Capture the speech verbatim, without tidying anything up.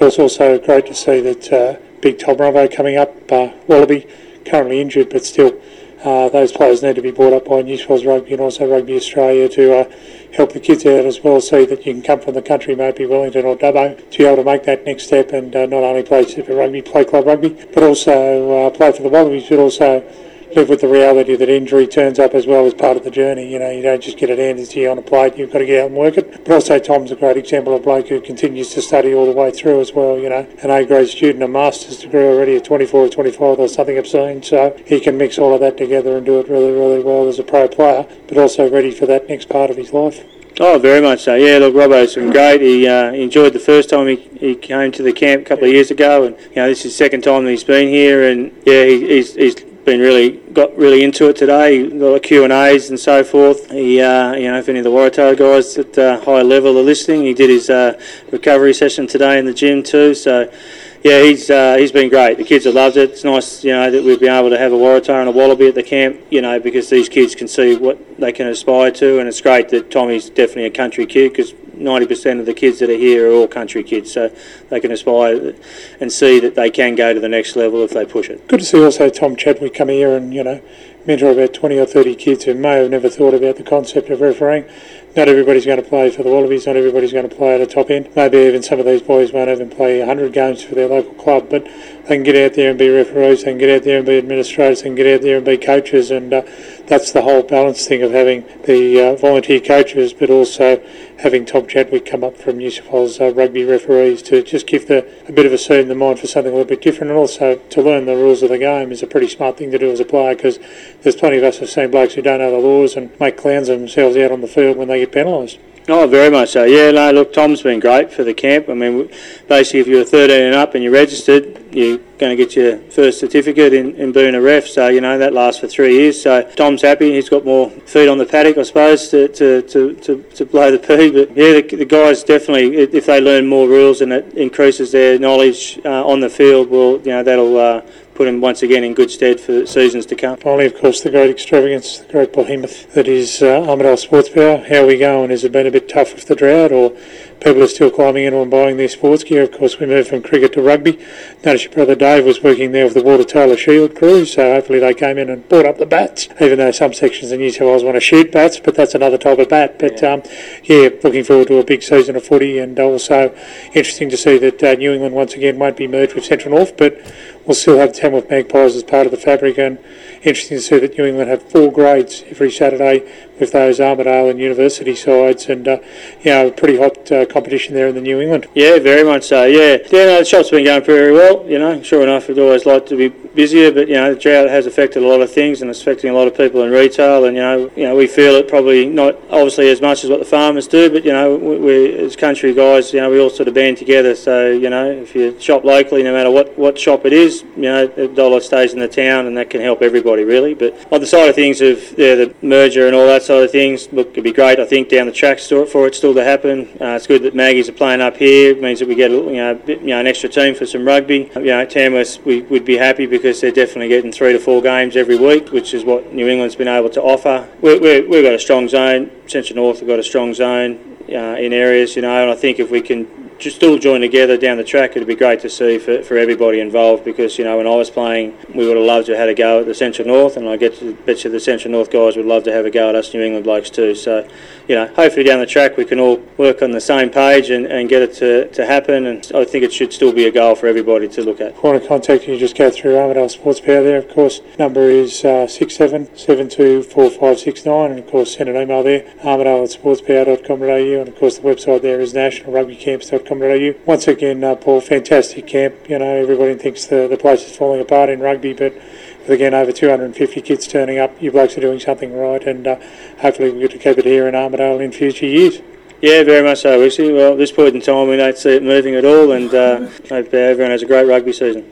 course, also great to see that uh, big Tom Robbo coming up, uh, Wallaby, currently injured, but still uh, those players need to be brought up by New South Wales Rugby and also Rugby Australia to uh, help the kids out as well, see that you can come from the country, maybe Wellington or Dubbo, to be able to make that next step and uh, not only play Super Rugby, play club rugby, but also uh, play for the Wallabies, but also live with the reality that injury turns up as well as part of the journey. You know, you don't just get it handed to you on a plate, you've got to get out and work it. But also Tom's a great example of a bloke who continues to study all the way through as well, you know. An A-grade student, a master's degree already at twenty-four or twenty-five or something obscene, so he can mix all of that together and do it really, really well as a pro player, but also ready for that next part of his life. Oh, very much so. Yeah, look, Robbo's been great. He uh, enjoyed the first time he, he came to the camp a couple of years ago, and you know this is the second time that he's been here, and yeah, he, he's he's been really got really into it today. Got a Q and A's and so forth. He, uh, you know, if any of the Waratah guys at uh, high level are listening, he did his uh, recovery session today in the gym too. So. Yeah, he's uh, he's been great. The kids have loved it. It's nice, you know, that we've been able to have a Waratah and a Wallaby at the camp, you know, because these kids can see what they can aspire to, and it's great that Tommy's definitely a country kid because ninety percent of the kids that are here are all country kids, so they can aspire and see that they can go to the next level if they push it. Good to see also Tom Chadwick come here and, you know, mentor about twenty or thirty kids who may have never thought about the concept of refereeing. Not everybody's going to play for the Wallabies, not everybody's going to play at a top end. Maybe even some of these boys won't even play one hundred games for their local club, but they can get out there and be referees, they can get out there and be administrators, they can get out there and be coaches, and uh, that's the whole balance thing of having the uh, volunteer coaches, but also having Tom Chadwick come up from New South Wales uh, rugby referees to just give the, a bit of a seed in the mind for something a little bit different, and also to learn the rules of the game is a pretty smart thing to do as a player, because there's plenty of us who've seen blokes who don't know the laws and make clowns of themselves out on the field when they get penalised. Oh, very much so. Yeah, no, look, Tom's been great for the camp. I mean, basically, if you're thirteen and up and you're registered, you're going to get your first certificate in, in being a ref. So, you know, that lasts for three years. So Tom's happy. He's got more feet on the paddock, I suppose, to to, to, to, to blow the pea. But, yeah, the, the guys definitely, if they learn more rules and it increases their knowledge uh, on the field, well, you know, that'll uh, put him once again in good stead for seasons to come. Finally, of course, the great extravagance, the great behemoth that is uh, Armidale Sports Power. How are we going? Has it been a bit tough with the drought, or people are still climbing in and buying their sports gear? Of course, we moved from cricket to rugby. Notice your brother Dave was working there with the Water Taylor Shield crew, so hopefully they came in and bought up the bats, even though some sections of New South Wales want to shoot bats, but that's another type of bat. But yeah, um, yeah looking forward to a big season of footy, and also interesting to see that uh, New England once again won't be merged with Central North, but we'll still have Tamworth Magpies as part of the fabric, and interesting to see that New England have four grades every Saturday with those Armidale and University sides, and uh, you know, a pretty hot uh, competition there in the New England. Yeah, very much so. Yeah, yeah. No, the shop's been going very well. You know, sure enough, we'd always like to be busier, but you know, the drought has affected a lot of things, and it's affecting a lot of people in retail. And you know, you know, we feel it probably not obviously as much as what the farmers do, but you know, we, we as country guys, you know, we all sort of band together. So you know, if you shop locally, no matter what what shop it is, you know, a dollar stays in the town, and that can help everybody really. But on the side of things of yeah, the merger and all that side of things, look, it'd be great. I think down the track for it still to happen. Uh, it's good that Maggies are playing up here. It means that we get a, you know, bit, you know, an extra team for some rugby. You know, Tamworth, we would be happy because they're definitely getting three to four games every week, which is what New England's been able to offer. We, we, we've got a strong zone. Central North have got a strong zone uh, in areas, you know, and I think if we can just still join together down the track, it'd be great to see for, for everybody involved, because you know, when I was playing, we would have loved to have had a go at the Central North, and I get to bet you the Central North guys would love to have a go at us New England blokes too. So you know, hopefully down the track we can all work on the same page and, and get it to, to happen, and I think it should still be a goal for everybody to look at. If you want to contact you, just go through Armidale Sports Power there. Of course, number is uh, six seven seven two four five six nine, and of course send an email there, armidale at sportspower dot com dot a u, and of course the website there is national rugby camps dot com dot a u. Once again, uh, Paul, fantastic camp. You know, everybody thinks the, the place is falling apart in rugby, but with again over two hundred fifty kids turning up, you blokes are doing something right, and uh, hopefully we get to keep it here in Armidale in future years. Yeah, very much so, Wixie. Well, at this point in time we don't see it moving at all, and uh, hope everyone has a great rugby season.